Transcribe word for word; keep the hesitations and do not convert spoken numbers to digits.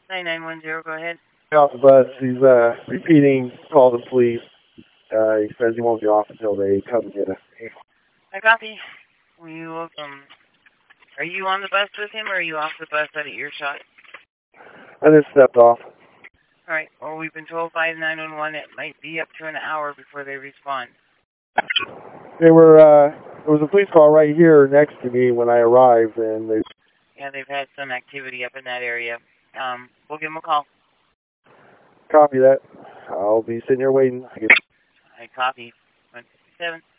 nine nine one zero, go ahead. Off the bus. He's uh, repeating call the police. Uh, he says he won't be off until they come get us. I copy. Will you, um, are you on the bus with him, or are you off the bus at earshot? I just stepped off. All right. Well, we've been told by nine one one it might be up to an hour before they respond. They were, uh, there was a police call right here next to me when I arrived, and they... Yeah, they've had some activity up in that area. Um, we'll give them a call. Copy that. I'll be sitting here waiting. I copy. one seven